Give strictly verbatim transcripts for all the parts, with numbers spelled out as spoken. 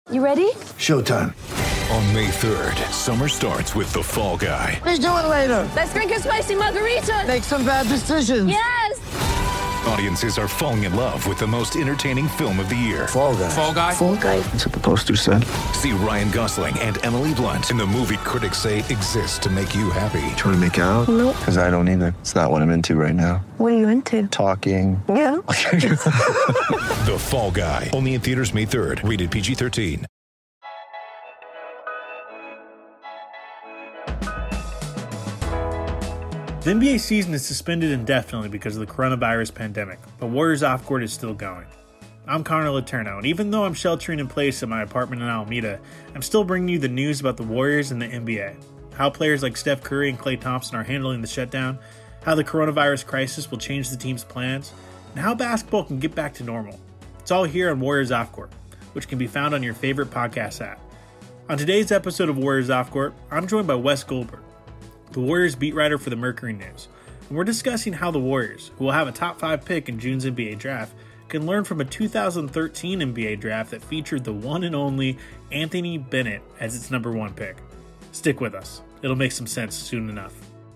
You ready? Showtime. On May third, summer starts with The Fall Guy. Let's do it later. Let's drink a spicy margarita. Make some bad decisions. Yes! Audiences are falling in love with the most entertaining film of the year. Fall Guy. Fall Guy? Fall Guy. That's what the poster said. See Ryan Gosling and Emily Blunt in the movie critics say exists to make you happy. Trying to make it out? Nope. Because I don't either. It's not what I'm into right now. What are you into? Talking. Yeah. The Fall Guy. Only in theaters May third. Rated P G thirteen. The N B A season is suspended indefinitely because of the coronavirus pandemic, but Warriors Off Court is still going. I'm Connor Letourneau, and even though I'm sheltering in place at my apartment in Alameda, I'm still bringing you the news about the Warriors and the N B A, how players like Steph Curry and Klay Thompson are handling the shutdown, how the coronavirus crisis will change the team's plans, and how basketball can get back to normal. It's all here on Warriors Off Court, which can be found on your favorite podcast app. On today's episode of Warriors Off Court, I'm joined by Wes Goldberg, the Warriors beat writer for the Mercury News, and we're discussing how the Warriors, who will have a top five pick in June's N B A draft, can learn from a two thousand thirteen N B A draft that featured the one and only Anthony Bennett as its number one pick. Stick with us. It'll make some sense soon enough.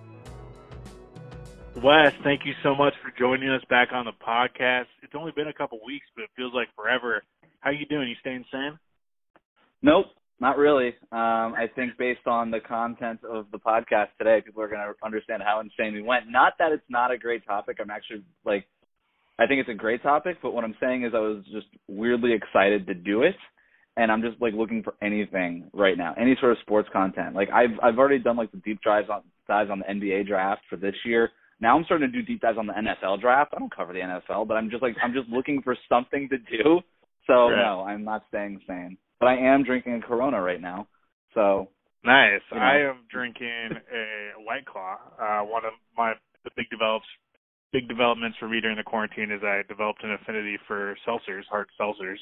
Wes, thank you so much for joining us back on the podcast. It's only been a couple weeks, but it feels like forever. How you doing? You staying sane? Nope. Not really. Um, I think based on the content of the podcast today, people are going to understand how insane we went. Not that it's not a great topic. I'm actually, like, I think it's a great topic, but what I'm saying is I was just weirdly excited to do it, and I'm just, like, looking for anything right now, any sort of sports content. Like, I've I've already done, like, the deep dives on, dives on the N B A draft for this year. Now I'm starting to do deep dives on the N F L draft. I don't cover the N F L, but I'm just, like, I'm just looking for something to do. So, right. No, I'm not staying sane. But I am drinking a Corona right now, so. Nice. You know. I am drinking a White Claw. Uh, one of my the big develops, big developments for me during the quarantine is I developed an affinity for seltzers, hard seltzers.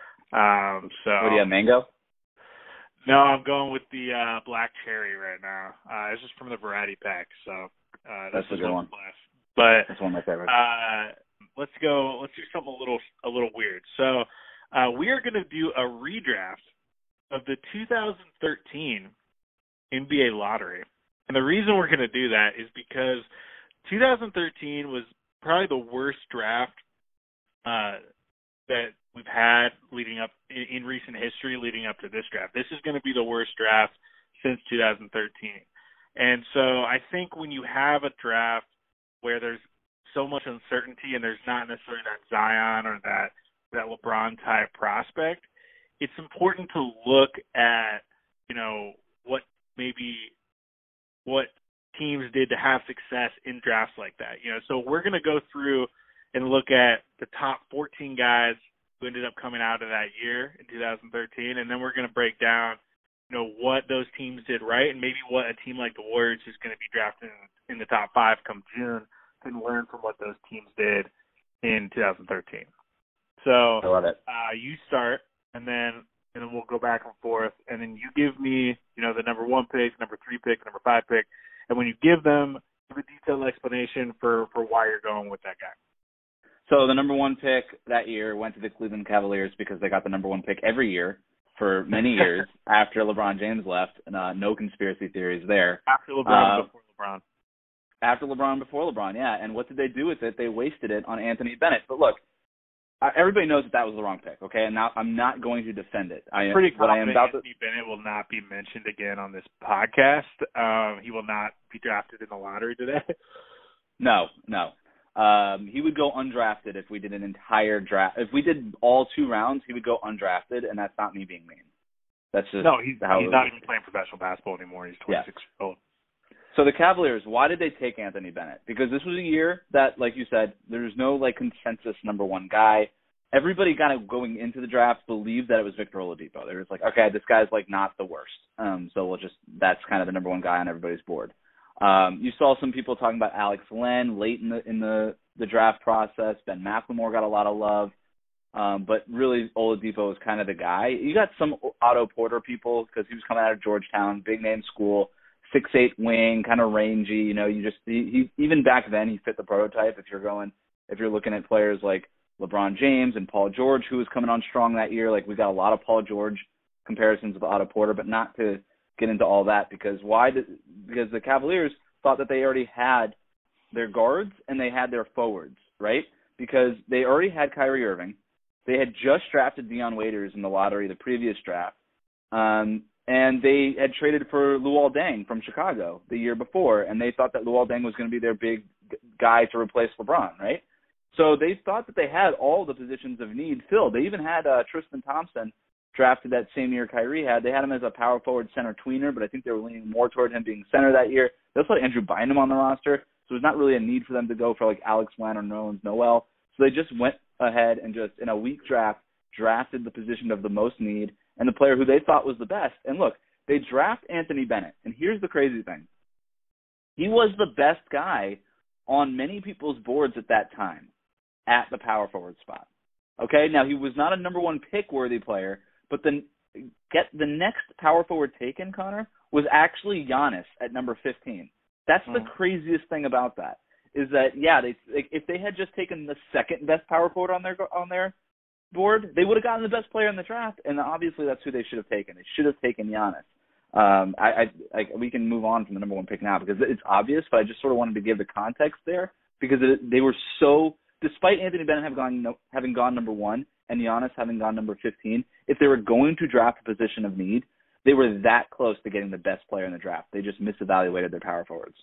Um, so. What do you have, mango? No, I'm going with the uh, black cherry right now. Uh, this is from the variety pack, so. Uh, That's a good one. Class. But that's one of my favorites. Uh, let's go. Let's do something a little a little weird. So. Uh, we are going to do a redraft of the two thousand thirteen N B A lottery. And the reason we're going to do that is because two thousand thirteen was probably the worst draft uh, that we've had leading up in, in recent history leading up to this draft. This is going to be the worst draft since two thousand thirteen. And so I think when you have a draft where there's so much uncertainty and there's not necessarily that Zion or that that LeBron-type prospect, it's important to look at, you know, what maybe what teams did to have success in drafts like that. You know, so we're going to go through and look at the top fourteen guys who ended up coming out of that year in two thousand thirteen, and then we're going to break down, you know, what those teams did right and maybe what a team like the Warriors who's going to be drafted in, in the top five come June can learn from what those teams did in two thousand thirteen. So I love it. Uh, you start, and then and then we'll go back and forth, and then you give me, you know, the number one pick, number three pick, number five pick, and when you give them, give a detailed explanation for, for why you're going with that guy. So the number one pick that year went to the Cleveland Cavaliers because they got the number one pick every year for many years after LeBron James left. And, uh, no conspiracy theories there. After LeBron, uh, before LeBron. After LeBron, before LeBron, yeah. And what did they do with it? They wasted it on Anthony Bennett. But look, everybody knows that that was the wrong pick, okay? And now I'm not going to defend it. I am pretty confident I am about Anthony to... Bennett will not be mentioned again on this podcast. Um, he will not be drafted in the lottery today. No, no. Um, he would go undrafted if we did an entire draft. If we did all two rounds, he would go undrafted, and that's not me being mean. That's just no. He's, how he's not even playing professional basketball anymore. He's twenty-six yeah. years old. So the Cavaliers, why did they take Anthony Bennett? Because this was a year that, like you said, there's no like consensus number one guy. Everybody kind of going into the draft believed that it was Victor Oladipo. They were just like, okay, this guy's like not the worst. Um, so we'll just that's kind of the number one guy on everybody's board. Um, you saw some people talking about Alex Len late in the in the, the draft process. Ben McLemore got a lot of love. Um, but really, Oladipo was kind of the guy. You got some Otto Porter people because he was coming out of Georgetown, big name school, six eight wing, kind of rangy. You know, you just he, he even back then he fit the prototype. If you're going, if you're looking at players like LeBron James and Paul George, who was coming on strong that year, like we got a lot of Paul George comparisons with Otto Porter, but not to get into all that because why? Did, because the Cavaliers thought that they already had their guards and they had their forwards, right? Because they already had Kyrie Irving. They had just drafted Dion Waiters in the lottery the previous draft. Um, and they had traded for Luol Deng from Chicago the year before, and they thought that Luol Deng was going to be their big guy to replace LeBron, right? So they thought that they had all the positions of need filled. They even had uh, Tristan Thompson drafted that same year Kyrie had. They had him as a power forward center tweener, but I think they were leaning more toward him being center that year. They also had Andrew Bynum on the roster, so there's not really a need for them to go for like Alex Len or Nerlens Noel. So they just went ahead and just in a weak draft drafted the position of the most need and the player who they thought was the best. And look, they draft Anthony Bennett. And here's the crazy thing. He was the best guy on many people's boards at that time at the power forward spot. Okay, now he was not a number one pick worthy player, but then get the next power forward taken, Connor, was actually Giannis at number fifteen. That's the mm. craziest thing about that. Is that yeah? They if they had just taken the second best power forward on their on their board, they would have gotten the best player in the draft, and obviously that's who they should have taken. They should have taken Giannis. Um, I, I, I we can move on from the number one pick now because it's obvious, but I just sort of wanted to give the context there because it, they were so. Despite Anthony Bennett have gone no, having gone number one and Giannis having gone number fifteen, if they were going to draft a position of need, they were that close to getting the best player in the draft. They just misevaluated their power forwards.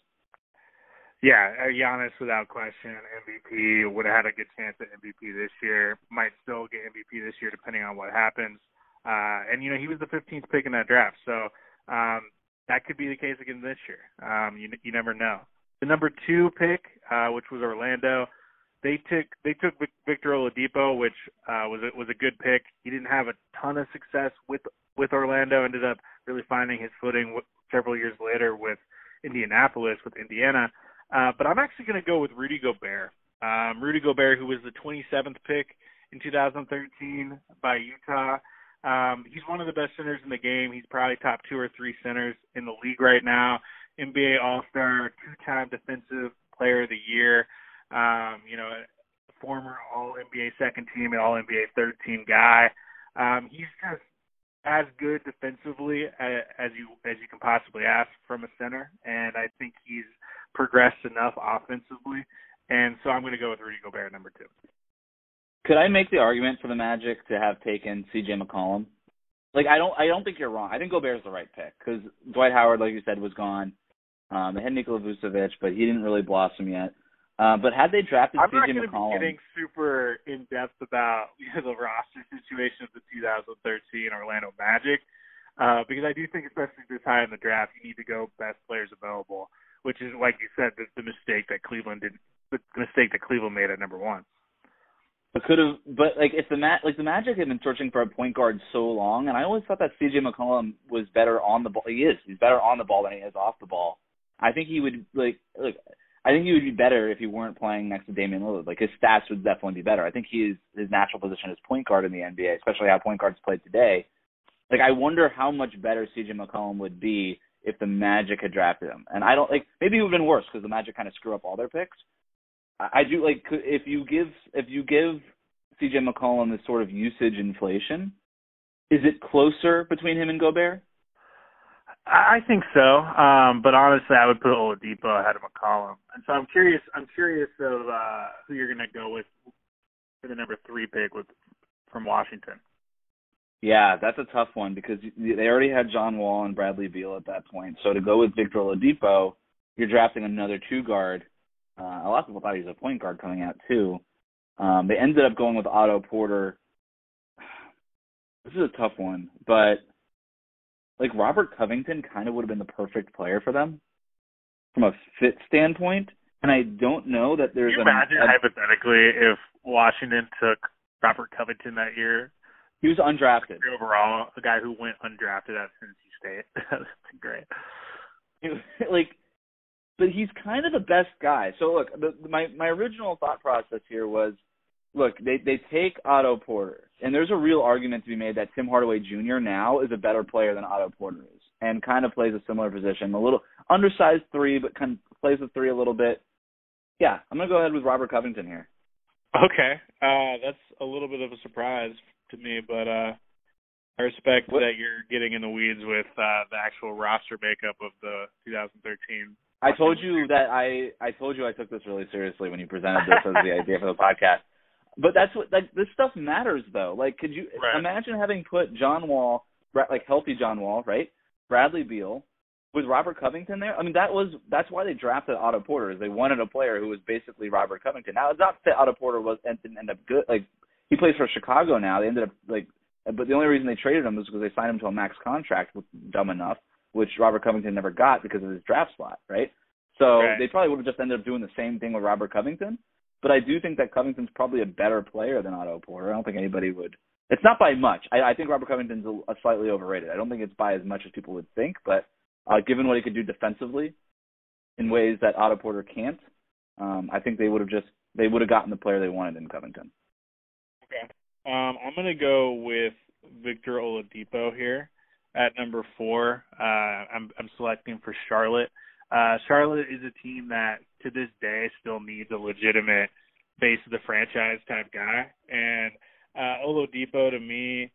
Yeah, Giannis, without question, M V P, would have had a good chance at M V P this year. Might still get M V P this year depending on what happens. Uh, and, you know, he was the fifteenth pick in that draft. So um, that could be the case again this year. Um, you, you never know. The number two pick, uh, which was Orlando, they took they took Victor Oladipo, which uh, was a, was a good pick. He didn't have a ton of success with, with Orlando. Ended up really finding his footing several years later with Indianapolis, with Indiana. Uh, but I'm actually going to go with Rudy Gobert. Um, Rudy Gobert, who was the twenty-seventh pick in two thousand thirteen by Utah. Um, he's one of the best centers in the game. He's probably top two or three centers in the league right now. N B A All-Star, two-time Defensive Player of the Year. Um, you know, a former All-N B A second team and All-N B A third team guy. Um, he's just as good defensively as, as you as you can possibly ask from a center, and I think he's progressed enough offensively, and so I'm going to go with Rudy Gobert number two. Could I make the argument for the Magic to have taken C J McCollum? Like, I don't, I don't think you're wrong. I think Gobert's the right pick because Dwight Howard, like you said, was gone. Um, they had Nikola Vucevic, but he didn't really blossom yet. Uh, but had they drafted I'm C J McCollum, I'm not going to be getting super in depth about you know, the roster situation of the two thousand thirteen Orlando Magic uh, because I do think, especially this high in the draft, you need to go best players available, which is, like you said, the, the mistake that Cleveland did, the mistake that Cleveland made at number one. But could have, but like if the Ma- like the Magic had been searching for a point guard so long, and I always thought that C J McCollum was better on the ball. He is. He's better on the ball than he is off the ball. I think he would like look. I think he would be better if he weren't playing next to Damian Lillard. Like his stats would definitely be better. I think he is his natural position is point guard in the N B A, especially how point guards play today. Like I wonder how much better C J McCollum would be if the Magic had drafted him. And I don't like maybe it would have been worse because the Magic kind of screw up all their picks. I, I do like if you give if you give C J McCollum this sort of usage inflation, is it closer between him and Gobert? I think so, um, but honestly, I would put Oladipo ahead of McCollum, and so I'm curious. I'm curious of uh, who you're going to go with for the number three pick with from Washington. Yeah, that's a tough one because they already had John Wall and Bradley Beal at that point. So to go with Victor Oladipo, you're drafting another two guard. Uh, a lot of people thought he was a point guard coming out too. Um, they ended up going with Otto Porter. This is a tough one, but. Like, Robert Covington kind of would have been the perfect player for them from a fit standpoint. And I don't know that there's Can you imagine, a, hypothetically, if Washington took Robert Covington that year? He was undrafted. Overall, a guy who went undrafted at Tennessee State. That's great. Like, but he's kind of the best guy. So, look, the, my, my original thought process here was, look, they, they take Otto Porter, and there's a real argument to be made that Tim Hardaway Junior now is a better player than Otto Porter is, and kind of plays a similar position, a little undersized three, but kind of plays the three a little bit. Yeah, I'm going to go ahead with Robert Covington here. Okay, uh, that's a little bit of a surprise to me, but uh, I respect what? that you're getting in the weeds with uh, the actual roster makeup of the two thousand thirteen. I told you that I I told you I took this really seriously when you presented this as the idea for the podcast. But that's what like this stuff matters though. Like, could you right. imagine having put John Wall, like healthy John Wall, right? Bradley Beal with Robert Covington there. I mean, that was that's why they drafted Otto Porter. Is they wanted a player who was basically Robert Covington. Now it's not that Otto Porter was and didn't end up good. Like he plays for Chicago now. They ended up like, but the only reason they traded him was because they signed him to a max contract, dumb enough, which Robert Covington never got because of his draft slot, right? So right. they probably would have just ended up doing the same thing with Robert Covington. But I do think that Covington's probably a better player than Otto Porter. I don't think anybody would. It's not by much. I, I think Robert Covington's a, a slightly overrated. I don't think it's by as much as people would think. But uh, given what he could do defensively in ways that Otto Porter can't, um, I think they would have just they would have gotten the player they wanted in Covington. Okay. Um, I'm going to go with Victor Oladipo here at number four. Uh, I'm, I'm selecting for Charlotte. Uh, Charlotte is a team that, to this day, still needs a legitimate face of the franchise type guy. And uh, Oladipo, to me,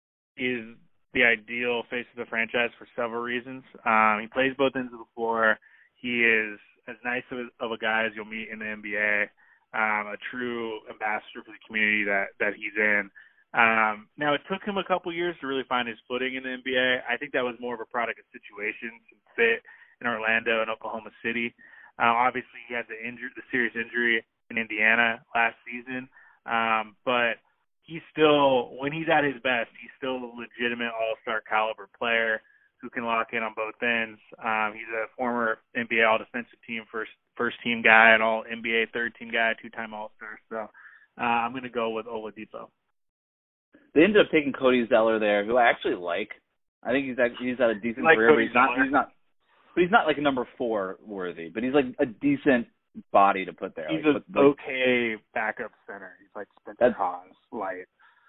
is the ideal face of the franchise for several reasons. Um, he plays both ends of the floor. He is as nice of a, of a guy as you'll meet in the N B A, um, a true ambassador for the community that, that he's in. Um, now, it took him a couple years to really find his footing in the N B A. I think that was more of a product of situations and fit in Orlando and Oklahoma City. Uh, obviously, he had the injury, the serious injury in Indiana last season. Um, but he's still, when he's at his best, he's still a legitimate all-star caliber player who can lock in on both ends. Um, he's a former N B A All-Defensive Team first first team guy, and all N B A third team guy, two-time All-Star. So uh, I'm going to go with Oladipo. They ended up taking Cody Zeller there, who I actually like. I think he's actually, he's had a decent like career, Cody but he's not Zeller. he's not. But he's not like a number four worthy, but he's like a decent body to put there. He's like, an okay backup center. He's like Spencer Hawes light.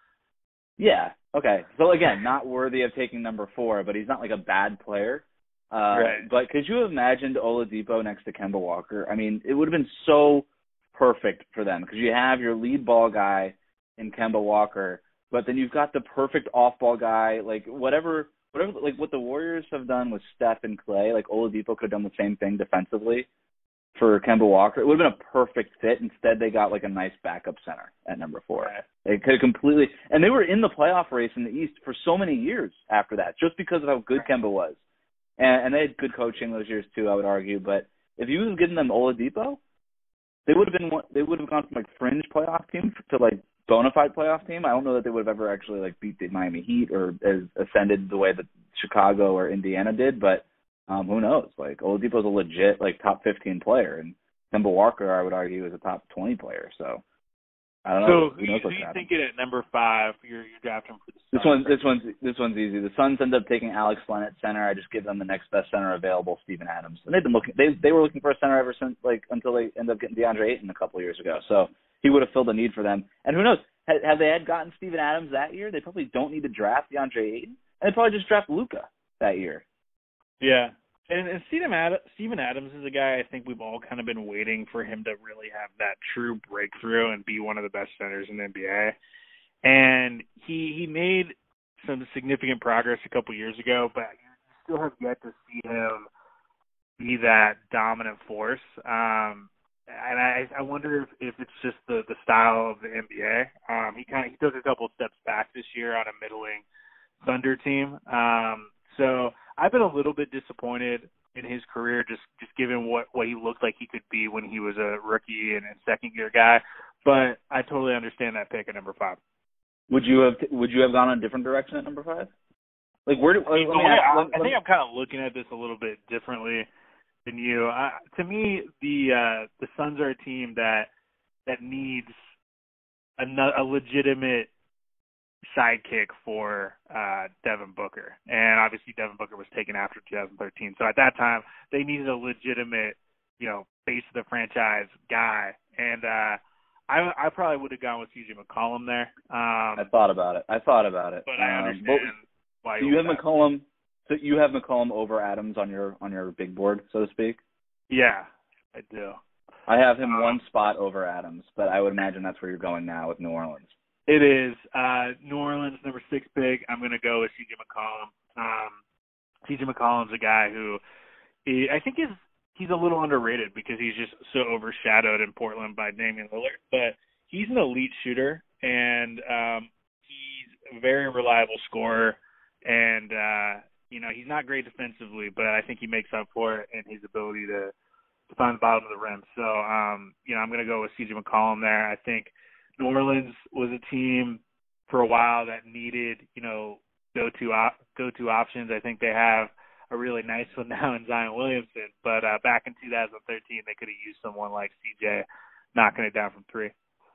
Yeah. Okay. So again, not worthy of taking number four, but he's not like a bad player. Uh, right. But could you have imagined Oladipo next to Kemba Walker? I mean, it would have been so perfect for them because you have your lead ball guy in Kemba Walker, but then you've got the perfect off-ball guy, like whatever. Whatever, like what the Warriors have done with Steph and Clay, like Oladipo could have done the same thing defensively for Kemba Walker. It would have been a perfect fit. Instead, they got like a nice backup center at number four. Right. They could have completely, and they were in the playoff race in the East for so many years after that, just because of how good Kemba was. And, and they had good coaching those years too, I would argue. But if you was giving them Oladipo, they would have been they would have gone from like fringe playoff team to like bona fide playoff team. I don't know that they would have ever actually like beat the Miami Heat or as ascended the way that Chicago or Indiana did, but um, who knows? Like Oladipo's a legit like top fifteen player, and Kemba Walker, I would argue, is a top twenty player. So I don't know. So who who, knows who what's you happening. thinking at number five? You're you're drafting for the Suns. This one, this one's this one's easy. The Suns end up taking Alex Len at center. I just give them the next best center available, Steven Adams. And they've been looking. They they were looking for a center ever since like until they ended up getting DeAndre Ayton a couple of years ago. So he would have filled a need for them. And who knows? Had, had they had gotten Steven Adams that year, they probably don't need to draft DeAndre Ayton, and they probably just draft Luka that year. Yeah. And, and Steven, Ad- Steven Adams is a guy I think we've all kind of been waiting for him to really have that true breakthrough and be one of the best centers in the N B A. And he he made some significant progress a couple years ago, but you still have yet to see him be that dominant force. Um, and I, I wonder if, if it's just the, the style of the N B A. Um, he kind of he took a couple steps back this year on a middling Thunder team. Um, so I've been a little bit disappointed in his career, just, just given what, what he looked like he could be when he was a rookie and a second year guy. But I totally understand that pick at number five. Would you have Would you have gone a different direction at number five? Like where? Do, I, mean, let me I, ask, I, let, I think I'm kind of looking at this a little bit differently than you. I, to me, the uh, the Suns are a team that that needs a, a legitimate sidekick for uh, Devin Booker, and obviously Devin Booker was taken after two thousand thirteen. So at that time, they needed a legitimate, you know, face of the franchise guy, and uh, I I probably would have gone with C J McCollum there. Um, I thought about it. I thought about it. but I understand um, why so you you have that. McCollum. So you have McCollum over Adams on your on your big board, so to speak. Yeah, I do. I have him Um, one spot over Adams, but I would imagine that's where you're going now with New Orleans. It is. Uh, New Orleans, number six pick. I'm going to go with C J McCollum. Um, C J McCollum's a guy who he, I think is he's a little underrated because he's just so overshadowed in Portland by Damian Lillard. But he's an elite shooter, and um, he's a very reliable scorer. And, uh, you know, he's not great defensively, but I think he makes up for it in his ability to, to find the bottom of the rim. So, um, you know, I'm going to go with C J McCollum there. I think New Orleans was a team for a while that needed, you know, go-to op- go-to options. I think they have a really nice one now in Zion Williamson. But uh, back in two thousand thirteen, they could have used someone like C J knocking it down from three.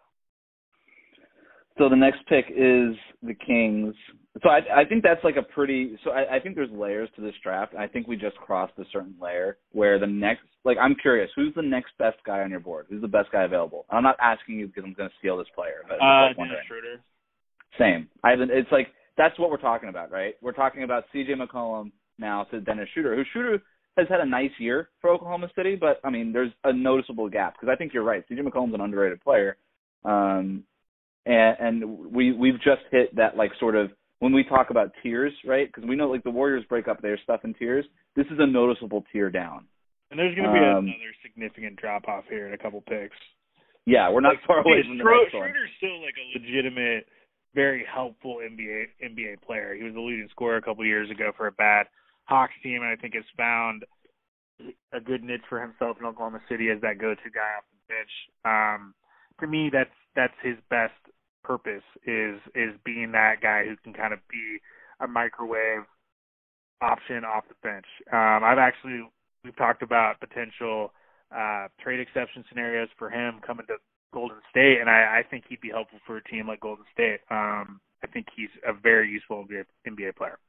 So the next pick is the Kings. So I, I think that's like a pretty – so I, I think there's layers to this draft. I think we just crossed a certain layer where the next – like I'm curious, who's the next best guy on your board? Who's the best guy available? I'm not asking you because I'm going to steal this player. But uh, like Dennis Schroeder. Same. I haven't, it's like that's what we're talking about, right? We're talking about C J McCollum now to Dennis Schroeder, who Schroeder has had a nice year for Oklahoma City, but, I mean, there's a noticeable gap because I think you're right. C J McCollum's an underrated player. Um And, and we, we've just hit that, like, sort of, when we talk about tiers, right, because we know, like, the Warriors break up their stuff in tiers. This is a noticeable tier down. And there's going to be um, another significant drop-off here in a couple picks. Yeah, we're not like, far away from the next one. Schroeder's still, like, a legitimate, very helpful N B A N B A player. He was the leading scorer a couple years ago for a bad Hawks team, and I think has found a good niche for himself in Oklahoma City as that go-to guy off the bench. Um, to me, that's that's his best purpose is is being that guy who can kind of be a microwave option off the bench. Um, I've actually we've talked about potential uh, trade exception scenarios for him coming to Golden State, and I, I think he'd be helpful for a team like Golden State. Um, I think he's a very useful N B A, N B A player.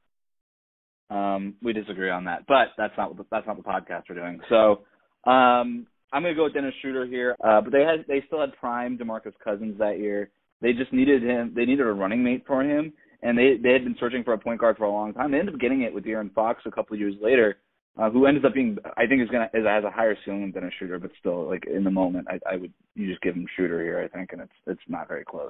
Um, we disagree on that, but that's not what the, that's not the podcast we're doing. So um, I'm going to go with Dennis Schroeder here, uh, but they had they still had prime DeMarcus Cousins that year. They just needed him. They needed a running mate for him, and they they had been searching for a point guard for a long time. They ended up getting it with De'Aaron Fox a couple of years later, uh, who ended up being, I think, is gonna is, has a higher ceiling than a Schroeder, but still, like in the moment, I, I would you just give him Schroeder here, I think, and it's it's not very close.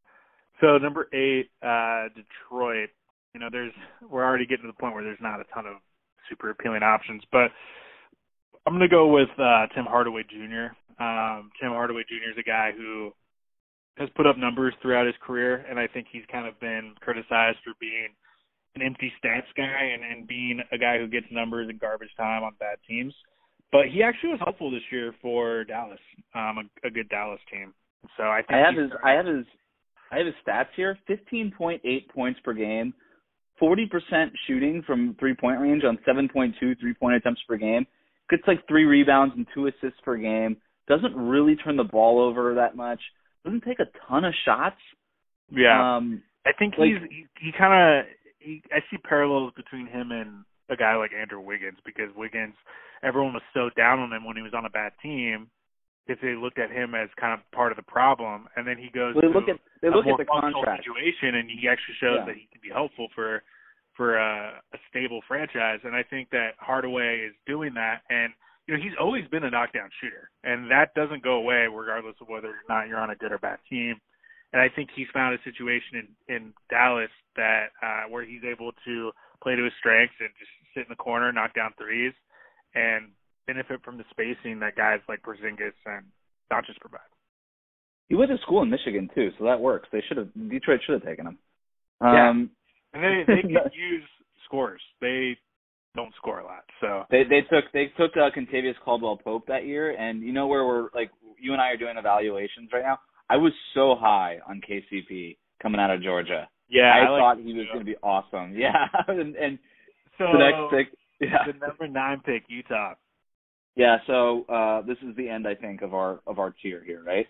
So number eight, uh, Detroit. You know, there's we're already getting to the point where there's not a ton of super appealing options, but I'm gonna go with uh, Tim Hardaway Junior Um, Tim Hardaway Junior is a guy who has put up numbers throughout his career, and I think he's kind of been criticized for being an empty stats guy and, and being a guy who gets numbers in garbage time on bad teams. But he actually was helpful this year for Dallas, um, a, a good Dallas team. So I think I have his I have his I have his stats here: fifteen point eight points per game, forty percent shooting from three point range on seven point two three point attempts per game. Gets like three rebounds and two assists per game. Doesn't really turn the ball over that much. Doesn't take a ton of shots. Yeah, um, I think like, he's he, he kind of I see parallels between him and a guy like Andrew Wiggins, because Wiggins, everyone was so down on him when he was on a bad team if they looked at him as kind of part of the problem, and then he goes well, they to look at they a look more at the functional contract situation, and he actually shows yeah. that he can be helpful for for a, a stable franchise. And I think that Hardaway is doing that, and you know, he's always been a knockdown shooter, and that doesn't go away regardless of whether or not you're on a good or bad team. And I think he's found a situation in, in Dallas that uh, where he's able to play to his strengths and just sit in the corner, knock down threes, and benefit from the spacing that guys like Porzingis and Doncic provide. He went to school in Michigan too, so that works. They should have Detroit should have taken him. Yeah, Um, and they they can use scorers. They don't score a lot, so they they took they took uh, Kentavious Caldwell Pope that year, and you know where we're like you and I are doing evaluations right now. I was so high on K C P coming out of Georgia. Yeah, I, I like thought he was going to be awesome. Yeah, and, and so the next pick, yeah, the number nine pick, Utah. Yeah, so uh, this is the end, I think, of our of our tier here, right?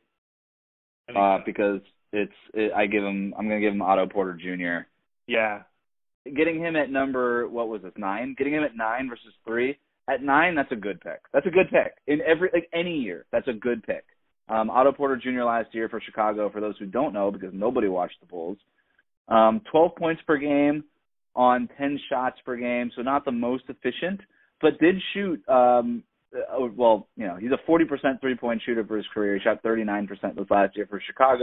Uh, so. Because it's it, I give him I'm going to give him Otto Porter Junior Yeah. Getting him at number, what was this, nine? Getting him at nine versus three. At nine, that's a good pick. That's a good pick. In every like any year, that's a good pick. Um, Otto Porter Junior last year for Chicago, for those who don't know, because nobody watched the Bulls, um, twelve points per game on ten shots per game, so not the most efficient, but did shoot, um, uh, well, you know, he's a forty percent three-point shooter for his career. He shot thirty-nine percent this last year for Chicago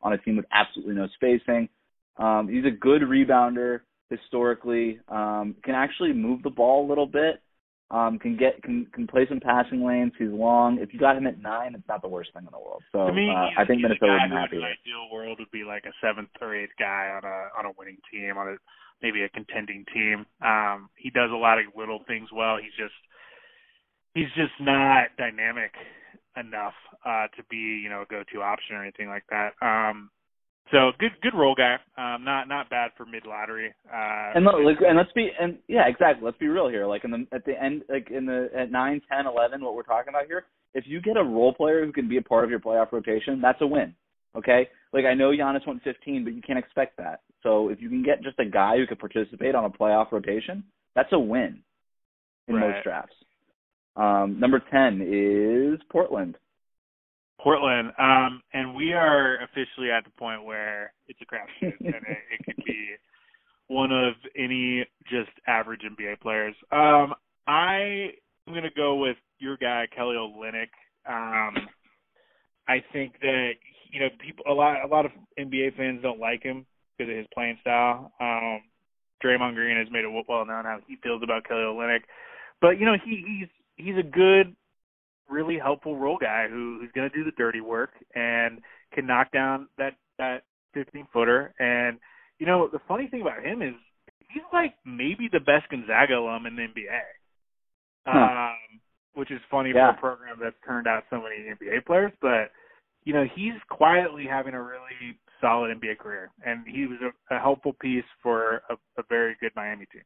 on a team with absolutely no spacing. Um, he's a good rebounder historically. Um, can actually move the ball a little bit. Um, can get can can play some passing lanes. He's long. If you got him at nine, it's not the worst thing in the world. So to me, uh, he's, I think he's Minnesota a guy would be who happy. in an ideal world would be like a seventh or eighth guy on a on a winning team, on a maybe a contending team. Um, he does a lot of little things well. He's just he's just not dynamic enough uh, to be, you know, a go-to option or anything like that. Um, so good, good role guy. Um, not not bad for mid lottery. Uh, and look, like, and let's be and yeah, exactly. Let's be real here. Like in the at the end, like in the at nine, ten, eleven, what we're talking about here. If you get a role player who can be a part of your playoff rotation, that's a win. Okay, like I know Giannis went fifteen, but you can't expect that. So if you can get just a guy who can participate on a playoff rotation, that's a win in right. most drafts. Um, number ten is Portland. Portland, um, and we are officially at the point where it's a crapshoot, and it, it could be one of any just average N B A players. Um, I am going to go with your guy, Kelly Olynyk. Um, I think that you know people a lot a lot of N B A fans don't like him because of his playing style. Um, Draymond Green has made it well known how he feels about Kelly Olynyk, but you know he, he's he's a good, really helpful role guy who, who's going to do the dirty work and can knock down that that fifteen footer. And you know the funny thing about him is he's like maybe the best Gonzaga alum in the N B A, huh. um, which is funny yeah. for a program that's turned out so many N B A players. But you know he's quietly having a really solid N B A career, and he was a, a helpful piece for a, a very good Miami team.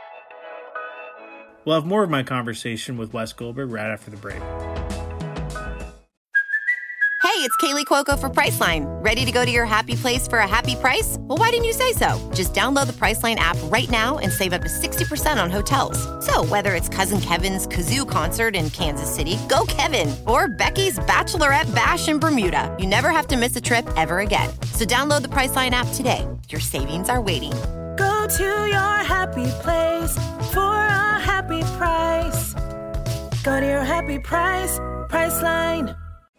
We'll have more of my conversation with Wes Goldberg right after the break. Hey, it's Kaylee Cuoco for Priceline. Ready to go to your happy place for a happy price? Well, why didn't you say so? Just download the Priceline app right now and save up to sixty percent on hotels. So whether it's Cousin Kevin's Kazoo Concert in Kansas City, go Kevin, or Becky's Bachelorette Bash in Bermuda, you never have to miss a trip ever again. So download the Priceline app today. Your savings are waiting. Go to your happy place for a happy price. Go to your happy price, Priceline.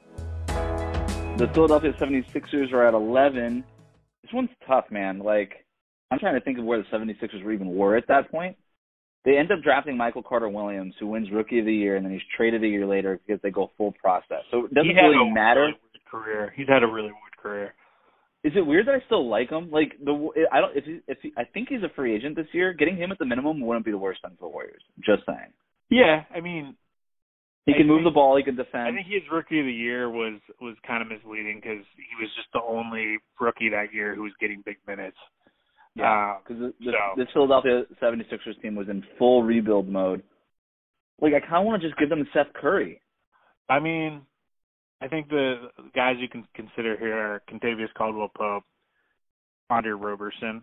The Philadelphia seventy-sixers are at eleven. This one's tough, man. Like, I'm trying to think of where the seventy-sixers were even were at that point. They end up drafting Michael Carter-Williams, who wins Rookie of the Year, and then he's traded a year later because they go full process. So it doesn't really matter. Really weird career. He's had a really weird career. Is it weird that I still like him? Like the I don't if he, if he, I think he's a free agent this year. Getting him at the minimum wouldn't be the worst thing for Warriors. Just saying. Yeah, I mean, he can I move think, the ball. He can defend. I think his Rookie of the Year was was kind of misleading because he was just the only rookie that year who was getting big minutes. Yeah, because um, this, so. this Philadelphia seventy-sixers team was in full rebuild mode. Like I kind of want to just give them Seth Curry. I mean, I think the guys you can consider here are Kentavious Caldwell-Pope, Andre Roberson,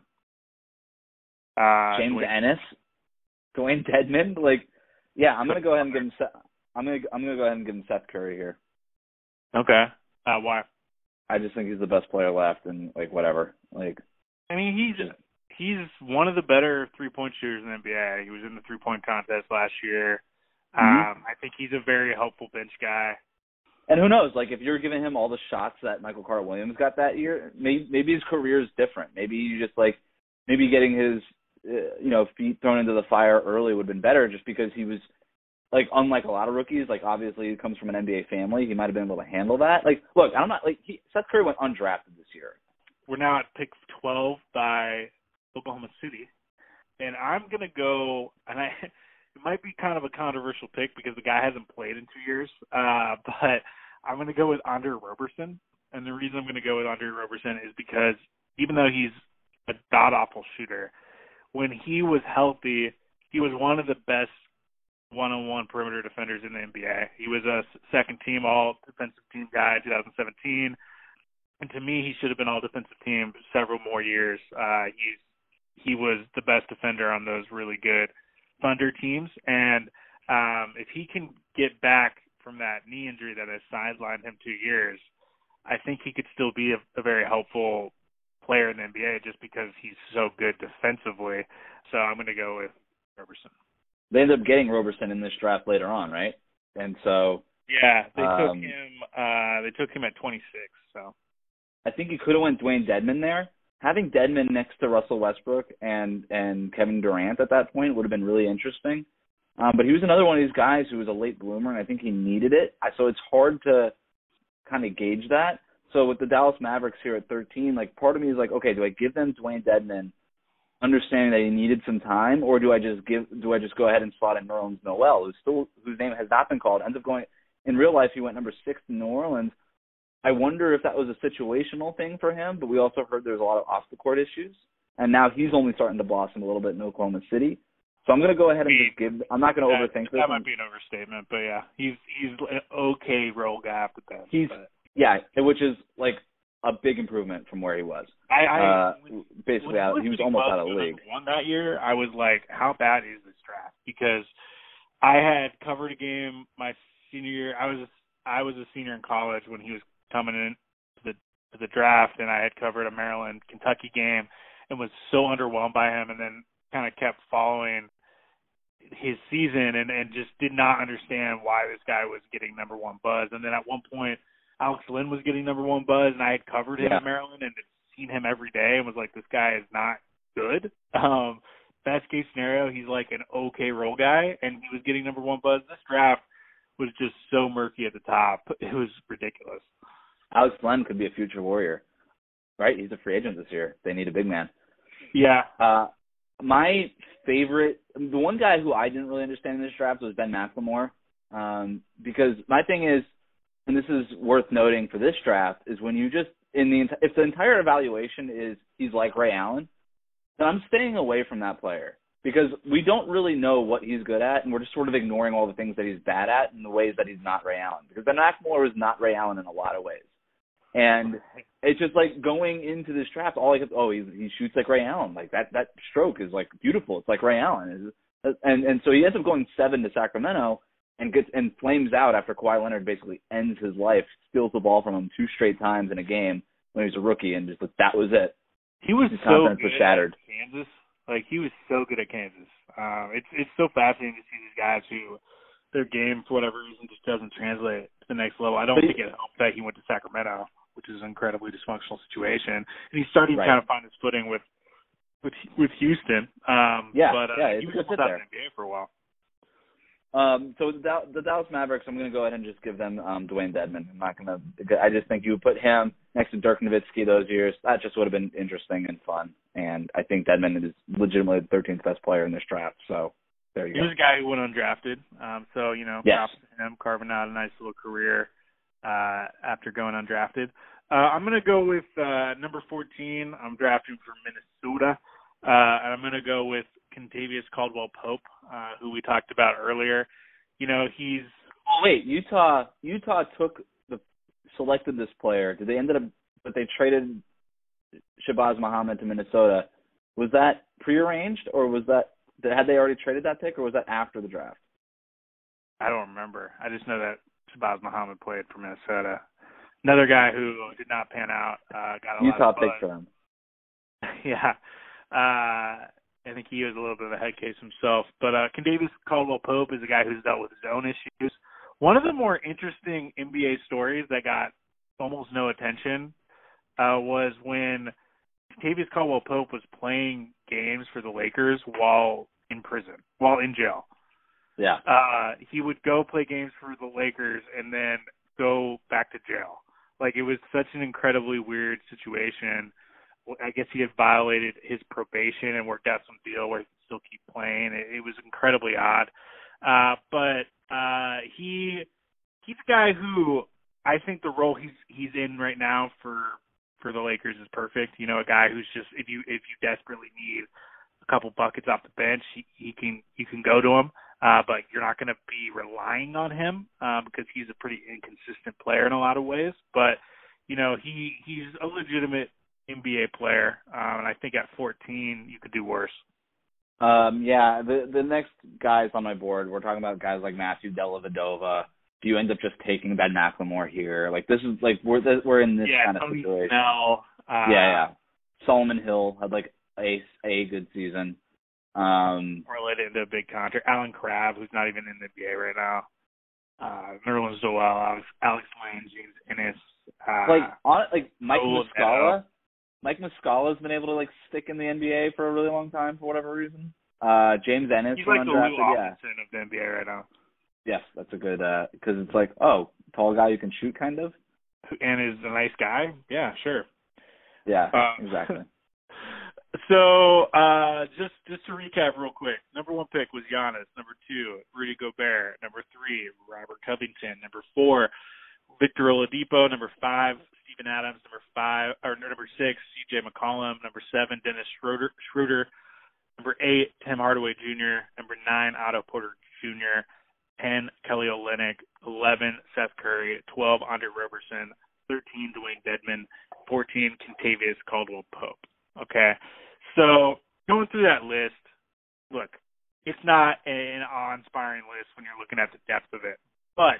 uh, James Dwayne, Ennis, Dwayne Dedmon. Like, yeah, I'm gonna go ahead and give him. Seth, I'm gonna I'm gonna go ahead and give him Seth Curry here. Okay. Uh, why? I just think he's the best player left, and like whatever. Like, I mean, he's he's one of the better three point shooters in the N B A. He was in the three point contest last year. Mm-hmm. Um, I think he's a very helpful bench guy. And who knows? Like, if you're giving him all the shots that Michael Carter-Williams got that year, maybe maybe his career is different. Maybe you just like maybe getting his uh, you know feet thrown into the fire early would have been better, just because he was like unlike a lot of rookies. Like, obviously he comes from an N B A family. He might have been able to handle that. Like, look, I'm not like he, Seth Curry went undrafted this year. We're now at pick twelve by Oklahoma City, and I'm gonna go. And I it might be kind of a controversial pick because the guy hasn't played in two years, uh, but I'm going to go with Andre Roberson. And the reason I'm going to go with Andre Roberson is because even though he's a god-awful shooter, when he was healthy, he was one of the best one-on-one perimeter defenders in the N B A. He was a second-team all-defensive team guy in two thousand seventeen. And to me, he should have been all-defensive team several more years. Uh, he's, he was the best defender on those really good Thunder teams, and um, if he can get back from that knee injury that has sidelined him two years, I think he could still be a, a very helpful player in the N B A just because he's so good defensively. So I'm going to go with Roberson. They ended up getting Roberson in this draft later on, right? And so yeah, they um, took him. Uh, they took him at twenty-six. So I think he could have went Dwayne Dedmon there. Having Dedmon next to Russell Westbrook and, and Kevin Durant at that point would have been really interesting. Um, but he was another one of these guys who was a late bloomer, and I think he needed it. So it's hard to kind of gauge that. So with the Dallas Mavericks here at thirteen, like part of me is like, okay, do I give them Dwayne Dedmon, understanding that he needed some time, or do I just give do I just go ahead and slot in Nerlens Noel, who's still whose name has not been called, ends up going in real life he went number six in New Orleans. I wonder if that was a situational thing for him, but we also heard there's a lot of off the court issues, and now he's only starting to blossom a little bit in Oklahoma City. So I'm going to go ahead and just give. I'm not going to that, overthink that this. That might be an overstatement, but yeah, he's he's an okay role guy at best. He's but. yeah, which is like a big improvement from where he was. I, I uh, when, basically when out, he was almost out of the league. One that year, I was like, how bad is this draft? Because I had covered a game my senior year. I was I was a senior in college when he was coming in to the to the draft, and I had covered a Maryland Kentucky game and was so underwhelmed by him, and then kind of kept following his season and, and just did not understand why this guy was getting number one buzz. And then at one point, Alex Lynn was getting number one buzz, and I had covered him yeah. in Maryland and had seen him every day and was like, this guy is not good. Um, best case scenario, he's like an okay role guy, and he was getting number one buzz. This draft was just so murky at the top. It was ridiculous. Alex Len could be a future Warrior, right? He's a free agent this year. They need a big man. Yeah. Uh, my favorite, the one guy who I didn't really understand in this draft was Ben McLemore, um, because my thing is, and this is worth noting for this draft, is when you just, in the if the entire evaluation is he's like Ray Allen, then I'm staying away from that player because we don't really know what he's good at, and we're just sort of ignoring all the things that he's bad at in the ways that he's not Ray Allen. Because Ben McLemore is not Ray Allen in a lot of ways. And it's just like going into this draft, all I could, oh, he, he shoots like Ray Allen. Like that, that stroke is like beautiful. It's like Ray Allen. And and so he ends up going seven to Sacramento and gets and flames out after Kawhi Leonard basically ends his life, steals the ball from him two straight times in a game when he was a rookie, and just like, that was it. He was his so confidence good was shattered. at Kansas. Like he was so good at Kansas. Um, it's it's so fascinating to see these guys who their game for whatever reason just doesn't translate to the next level. I don't but, think it helped that he went to Sacramento, which is an incredibly dysfunctional situation, and he's starting right. to kind of find his footing with with with Houston. Um, yeah, but uh, yeah, he it's was a good fit out there. in the N B A for a while. Um, so the, the Dallas Mavericks, I'm going to go ahead and just give them um, Dwayne Dedmon. I'm not going to. I just think you would put him next to Dirk Nowitzki those years. That just would have been interesting and fun. And I think Dedmon is legitimately the thirteenth best player in this draft. So there you he go. He was a guy who went undrafted. Um, so you know, yes. props to him carving out a nice little career uh, after going undrafted. Uh, I'm going to go with uh, number fourteen. I'm drafting for Minnesota, uh, and I'm going to go with Kentavious Caldwell-Pope, uh, who we talked about earlier. You know, he's. Oh wait, Utah. Utah took the selected this player. Did they ended up? But they traded Shabazz Muhammad to Minnesota. Was that prearranged, or was that had they already traded that pick, or was that after the draft? I don't remember. I just know that Shabazz Muhammad played for Minnesota. Another guy who did not pan out. Uh, got a Utah lot of picked for him. yeah. Uh, I think he was a little bit of a head case himself. But uh, Kentavious Caldwell-Pope is a guy who's dealt with his own issues. One of the more interesting N B A stories that got almost no attention uh, was when Kentavious Caldwell-Pope was playing games for the Lakers while in prison, while in jail. Yeah. Uh, he would go play games for the Lakers and then go back to jail. Like, it was such an incredibly weird situation. I guess he had violated his probation and worked out some deal where he could still keep playing. It, it was incredibly odd. Uh, but uh, he he's a guy who I think the role he's he's in right now for for the Lakers is perfect. You know, a guy who's just if you if you desperately need a couple buckets off the bench, he, he can you can go to him. Uh, but you're not going to be relying on him uh, because he's a pretty inconsistent player in a lot of ways. But you know, he he's a legitimate N B A player, um, and I think at fourteen you could do worse. Um, yeah, the the next guys on my board, we're talking about guys like Matthew Dellavedova. Do you end up just taking Ben McLemore here? Like this is like we're we're in this yeah, kind of Tony situation. Snell, uh, yeah, yeah. Solomon Hill had like a a good season. Um, related into a big contract. Alan Crabb, who's not even in the N B A right now. Uh, Nerlens Noel, Alex, Alex Lane, James Ennis. Uh, like on like Mike oh, Muscala. Mike Muscala's been able to like stick in the N B A for a really long time for whatever reason. Uh, James Ennis, he's like the Lou undrafted, yeah. Alfredson of the N B A right now. Yes, that's a good because it's like, oh, tall guy who can shoot, kind of, and is a nice guy. Yeah, sure. Yeah, um, exactly. So uh, just just to recap real quick, number one pick was Giannis. Number two, Rudy Gobert. Number three, Robert Covington. Number four, Victor Oladipo. Number five, Steven Adams. Number five or number six, C J McCollum. Number seven, Dennis Schroeder. Schroeder. Number eight, Tim Hardaway Junior Number nine, Otto Porter Junior ten, Kelly Olynyk. eleven, Seth Curry. twelve, Andre Roberson. thirteen, Dwayne Dedmon. fourteen, Kentavious Caldwell-Pope. Okay, so going through that list, look, it's not an awe-inspiring list when you're looking at the depth of it. But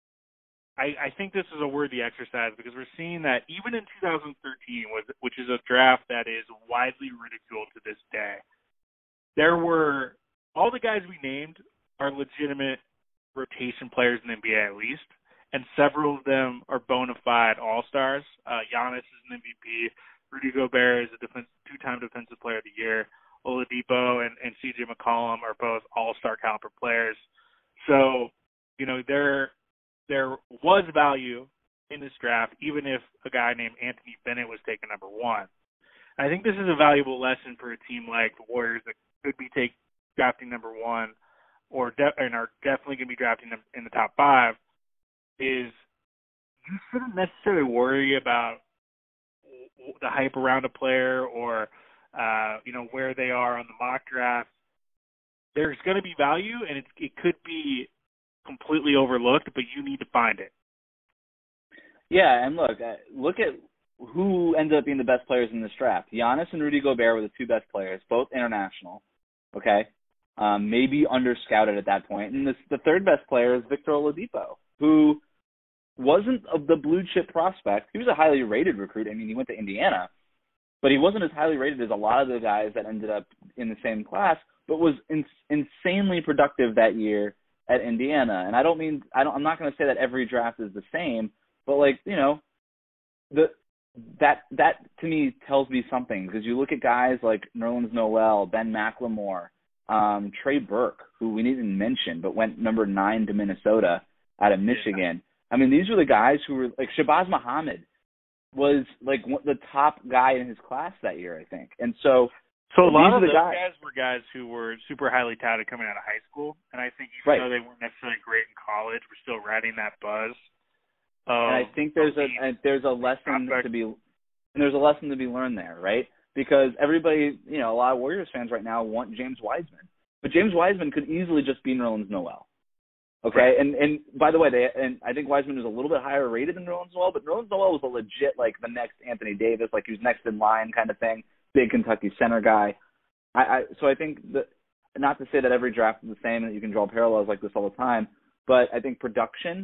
I, I think this is a worthy exercise because we're seeing that even in two thousand thirteen, which is a draft that is widely ridiculed to this day, there were all the guys we named are legitimate rotation players in the N B A at least, and several of them are bona fide all-stars. Uh, Giannis is an M V P. Rudy Gobert is a defense, two-time Defensive Player of the Year. Oladipo and, and C J McCollum are both all-star caliber players. So, you know, there there was value in this draft, even if a guy named Anthony Bennett was taken number one. And I think this is a valuable lesson for a team like the Warriors that could be take, drafting number one or de- and are definitely going to be drafting them in the top five, is you shouldn't necessarily worry about the hype around a player or, uh, you know, where they are on the mock draft. There's going to be value, and it, it could be completely overlooked, but you need to find it. Yeah, and look, look at who ended up being the best players in this draft. Giannis and Rudy Gobert were the two best players, both international, okay? Um, maybe under-scouted at that point. And this, the third best player is Victor Oladipo, who wasn't of the blue-chip prospect. He was a highly rated recruit. I mean, he went to Indiana, but he wasn't as highly rated as a lot of the guys that ended up in the same class, but was in, insanely productive that year at Indiana. And I don't mean I don't, I'm not going to say that every draft is the same, but like you know, the that that to me tells me something because you look at guys like Nerlens Noel, Ben McLemore, um, Trey Burke, who we didn't mention, but went number nine to Minnesota out of Michigan. I mean, these were the guys who were like Shabazz Muhammad was like the top guy in his class that year, I think. And so, so a lot of the those guys, guys were guys who were super highly touted coming out of high school, and I think even right. though they weren't necessarily great in college, we're still riding that buzz. Um, and I think there's a and there's a lesson to be and there's a lesson to be learned there, right? Because everybody, you know, a lot of Warriors fans right now want James Wiseman, but James Wiseman could easily just be Nerlens Noel. Okay, right. and and by the way, they and I think Wiseman was a little bit higher rated than Nerlens Noel, but Nerlens Noel was a legit like the next Anthony Davis, like he was next in line kind of thing, big Kentucky center guy. I, I so I think that not to say that every draft is the same and that you can draw parallels like this all the time, but I think production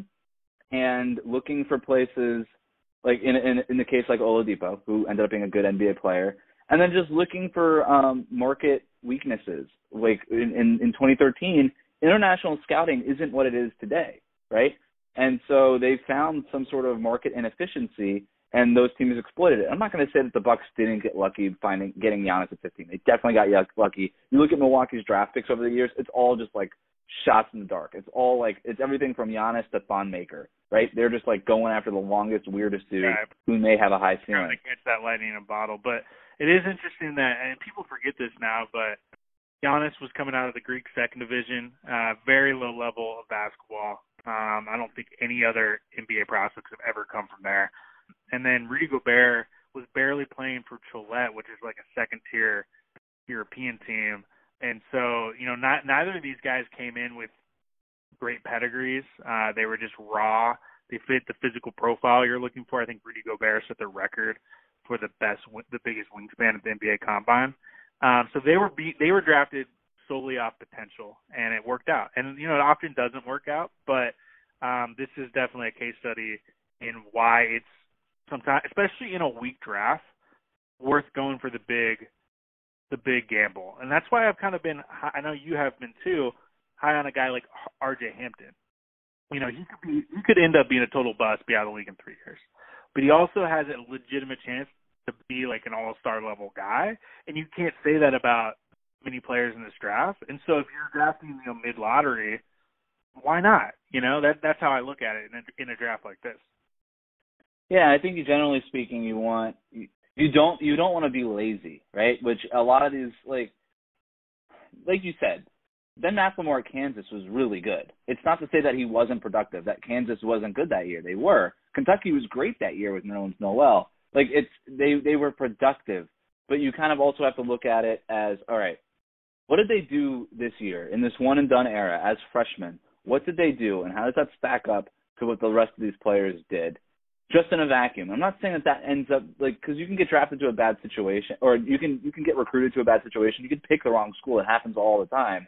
and looking for places like in in, in the case like Oladipo, who ended up being a good N B A player, and then just looking for um, market weaknesses. Like in, in, in twenty thirteen. International scouting isn't what it is today, right? And so they found some sort of market inefficiency, and those teams exploited it. I'm not going to say that the Bucks didn't get lucky finding getting Giannis at fifteen. They definitely got lucky. You look at Milwaukee's draft picks over the years; it's all just like shots in the dark. It's all like it's everything from Giannis to Thon Maker, right? They're just like going after the longest, weirdest dude right. who may have a high ceiling. Trying to catch that lightning in a bottle, but it is interesting that, and people forget this now, but Giannis was coming out of the Greek second division, uh, very low level of basketball. Um, I don't think any other N B A prospects have ever come from there. And then Rudy Gobert was barely playing for Cholet, which is like a second-tier European team. And so, you know, not, neither of these guys came in with great pedigrees. Uh, they were just raw. They fit the physical profile you're looking for. I think Rudy Gobert set the record for the best, the biggest wingspan of the N B A Combine. Um, so they were beat, they were drafted solely off potential, and it worked out. And, you know, it often doesn't work out, but um, this is definitely a case study in why it's sometimes, especially in a weak draft, worth going for the big the big gamble. And that's why I've kind of been, I know you have been too, high on a guy like R J Hampton. You know, he could be, he could end up being a total bust, be out of the league in three years. but he also has a legitimate chance to be like an all-star level guy, and you can't say that about many players in this draft. And so if you're drafting, you know, mid-lottery, why not? You know, that that's how I look at it in a, in a draft like this. Yeah, I think you, generally speaking, you want you, you don't you don't want to be lazy, right? Which a lot of these, like like you said, Ben McLemore at Kansas was really good. It's not to say that he wasn't productive, that Kansas wasn't good that year. They were. Kentucky was great that year with Nerlens Noel. Like it's they they were productive, but you kind of also have to look at it as, all right, what did they do this year in this one and done era as freshmen? What did they do, and how does that stack up to what the rest of these players did? Just in a vacuum. I'm not saying that that ends up like because you can get drafted to a bad situation, or you can you can get recruited to a bad situation. You can pick the wrong school. It happens all the time.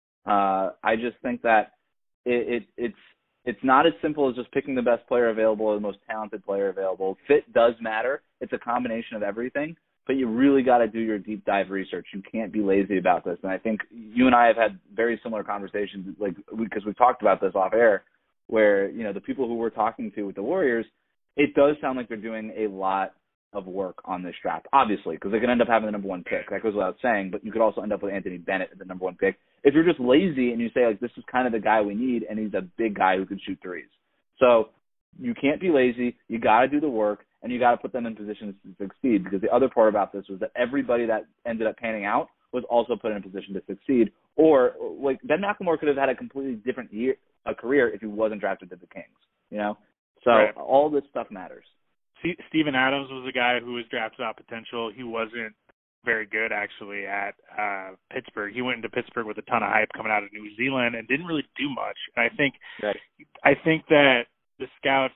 Uh, I just think that it, it it's it's not as simple as just picking the best player available or the most talented player available. Fit does matter. It's a combination of everything, but you really got to do your deep dive research. You can't be lazy about this. And I think you and I have had very similar conversations, like because we've talked about this off air, where you know the people who we're talking to with the Warriors. It does sound like they're doing a lot of work on this draft, obviously, because they could end up having the number one pick. That goes without saying, but you could also end up with Anthony Bennett at the number one pick. If you're just lazy and you say, like, this is kind of the guy we need, and he's a big guy who can shoot threes. So you can't be lazy. You got to do the work, and you got to put them in positions to succeed, because the other part about this was that everybody that ended up panning out was also put in a position to succeed. Or, like, Ben McLemore could have had a completely different year, a career if he wasn't drafted to the Kings, you know? So right. All this stuff matters. See, Steven Adams was a guy who was drafted out potential. He wasn't very good, actually, at uh, Pittsburgh. He went into Pittsburgh with a ton of hype coming out of New Zealand and didn't really do much. And I think, right. I think that the scouts,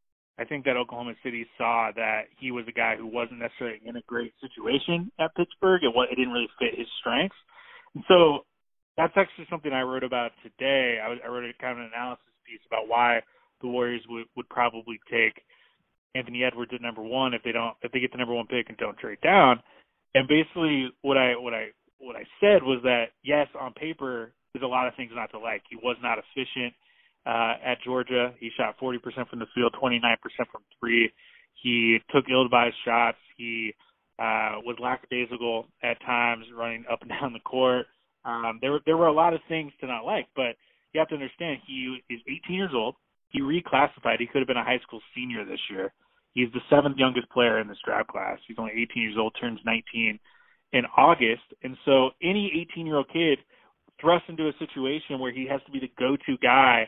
I think that Oklahoma City saw that he was a guy who wasn't necessarily in a great situation at Pittsburgh. It, it didn't really fit his strengths. And so that's actually something I wrote about today. I, I wrote a kind of an analysis piece about why the Warriors would, would probably take Anthony Edwards at number one if they don't if they get the number one pick and don't trade down. And basically what I what I what I said was that yes, on paper there's a lot of things not to like. He was not efficient uh, at Georgia. He shot forty percent from the field, twenty-nine percent from three. He took ill-advised shots. He uh, was lackadaisical at times, running up and down the court. Um, there there were a lot of things to not like, but you have to understand he is eighteen years old. He reclassified. He could have been a high school senior this year. He's the seventh youngest player in this draft class. He's only eighteen years old, turns nineteen in August. And so any eighteen-year-old kid thrust into a situation where he has to be the go-to guy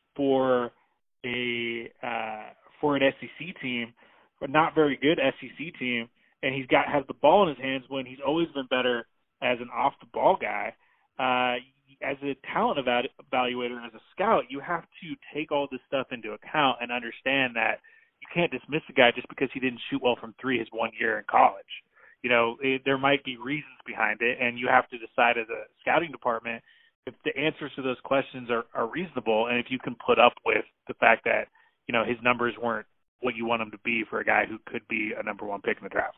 for a uh, for an S E C team, but not very good S E C team, and he's got has the ball in his hands when he's always been better as an off-the-ball guy. Uh, as a talent evaluator, as a scout, you have to take all this stuff into account and understand that you can't dismiss a guy just because he didn't shoot well from three his one year in college. You know, it, there might be reasons behind it, and you have to decide as a scouting department if the answers to those questions are, are reasonable, and if you can put up with the fact that, you know, his numbers weren't what you want him to be for a guy who could be a number one pick in the draft.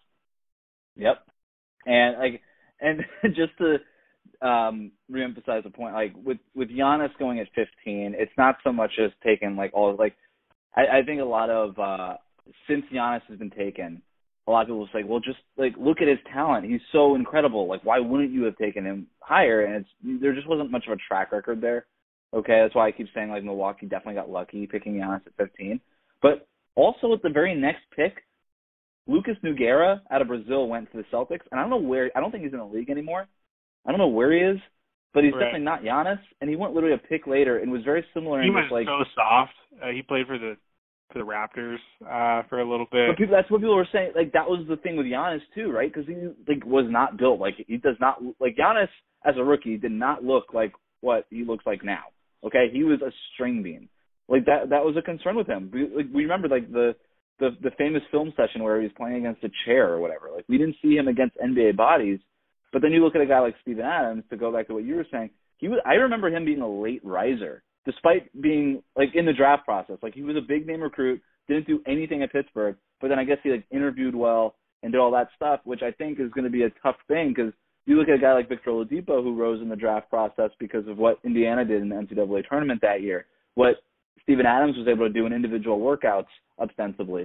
Yep. And like, and just to um, reemphasize the point, like with, with Giannis going at fifteen, it's not so much as taking like all like, I, I think a lot of, uh, since Giannis has been taken, a lot of people will say, well, just like look at his talent. He's so incredible. Like, why wouldn't you have taken him higher? And it's, there just wasn't much of a track record there. Okay. That's why I keep saying like Milwaukee definitely got lucky picking Giannis at fifteen, but also at the very next pick, Lucas Nogueira out of Brazil went to the Celtics, and I don't know where. I don't think he's in the league anymore. I don't know where he is, but he's right. definitely not Giannis. And he went literally a pick later, and was very similar. He in was just, like, so soft. Uh, he played for the for the Raptors uh, for a little bit. But people, that's what people were saying. Like that was the thing with Giannis too, right? Because he like was not built like he does not like Giannis as a rookie did not look like what he looks like now. Okay, he was a string bean. Like that that was a concern with him. We, like, we remember like the. The the famous film session where he was playing against a chair or whatever. Like, we didn't see him against N B A bodies, but then you look at a guy like Steven Adams, to go back to what you were saying, he was, I remember him being a late riser, despite being, like, in the draft process. Like, he was a big-name recruit, didn't do anything at Pittsburgh, but then I guess he, like, interviewed well and did all that stuff, which I think is going to be a tough thing, because you look at a guy like Victor Oladipo, who rose in the draft process because of what Indiana did in the N C double A tournament that year, what Steven Adams was able to do in individual workouts ostensibly.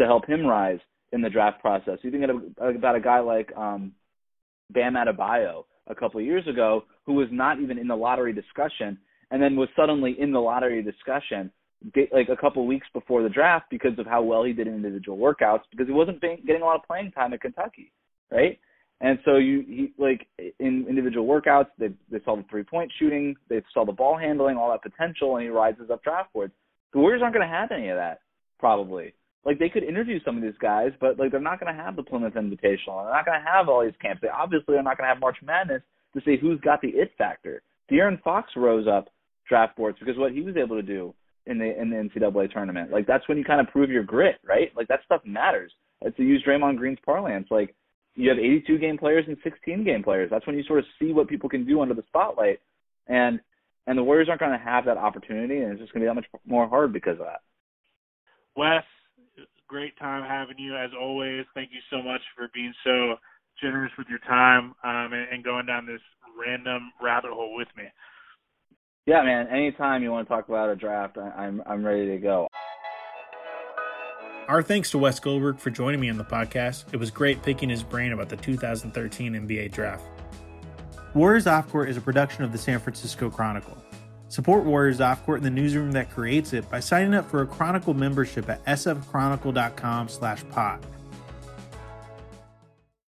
to help him rise in the draft process. You think about a guy like um, Bam Adebayo a couple of years ago, who was not even in the lottery discussion, and then was suddenly in the lottery discussion like a couple of weeks before the draft because of how well he did in individual workouts, because he wasn't getting a lot of playing time at Kentucky, right? And so you he, like in individual workouts, they they saw the three-point shooting, they saw the ball handling, all that potential, and he rises up draft boards. The Warriors aren't going to have any of that, probably. Like, they could interview some of these guys, but like they're not going to have the Plymouth Invitational. They're not going to have all these camps. They obviously are not going to have March Madness to say who's got the it factor. De'Aaron Fox rose up draft boards because what he was able to do in the in the N C double A tournament. Like, that's when you kind of prove your grit, right? Like, that stuff matters. It's to use Draymond Green's parlance. Like, you have eighty-two game players and sixteen game players. That's when you sort of see what people can do under the spotlight. And and the Warriors aren't going to have that opportunity, and it's just going to be that much more hard because of that. Wes, great time having you as always. Thank you so much for being so generous with your time um, and, and going down this random rabbit hole with me. Yeah, man. Anytime you want to talk about a draft, I, I'm I'm ready to go. Our thanks to Wes Goldberg for joining me on the podcast. It was great picking his brain about the two thousand thirteen N B A draft. Warriors Off Court is a production of the San Francisco Chronicle. Support Warriors Off Court in the newsroom that creates it by signing up for a Chronicle membership at sfchronicle.com slash pod.